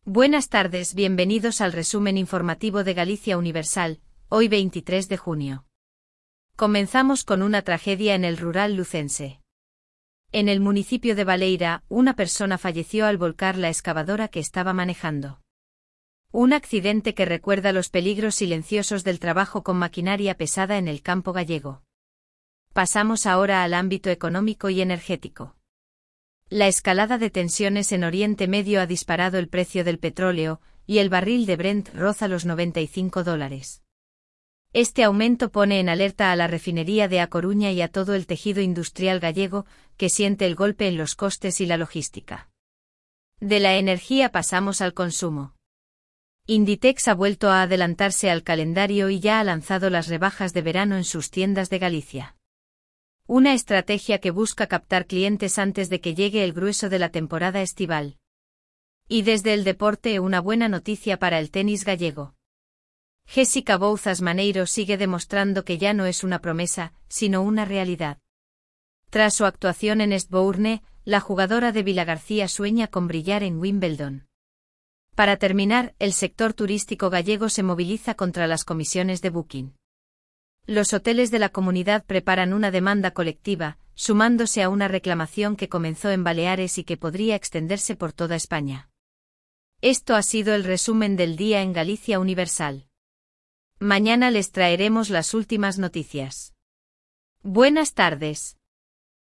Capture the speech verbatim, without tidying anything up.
Buenas tardes, bienvenidos al resumen informativo de Galicia Universal, hoy veintitrés de junio. Comenzamos con una tragedia en el rural lucense. En el municipio de Baleira, una persona falleció al volcar la excavadora que estaba manejando. Un accidente que recuerda los peligros silenciosos del trabajo con maquinaria pesada en el campo gallego. Pasamos ahora al ámbito económico y energético. La escalada de tensiones en Oriente Medio ha disparado el precio del petróleo, y el barril de Brent roza los noventa y cinco dólares. Este aumento pone en alerta a la refinería de A Coruña y a todo el tejido industrial gallego, que siente el golpe en los costes y la logística. De la energía pasamos al consumo. Inditex ha vuelto a adelantarse al calendario y ya ha lanzado las rebajas de verano en sus tiendas de Galicia. Una estrategia que busca captar clientes antes de que llegue el grueso de la temporada estival. Y desde el deporte, una buena noticia para el tenis gallego. Jéssica Bouzas Maneiro sigue demostrando que ya no es una promesa, sino una realidad. Tras su actuación en Eastbourne, la jugadora de Vilagarcía sueña con brillar en Wimbledon. Para terminar, el sector turístico gallego se moviliza contra las comisiones de Booking. Los hoteles de la comunidad preparan una demanda colectiva, sumándose a una reclamación que comenzó en Baleares y que podría extenderse por toda España. Esto ha sido el resumen del día en Galicia Universal. Mañana les traeremos las últimas noticias. Buenas tardes.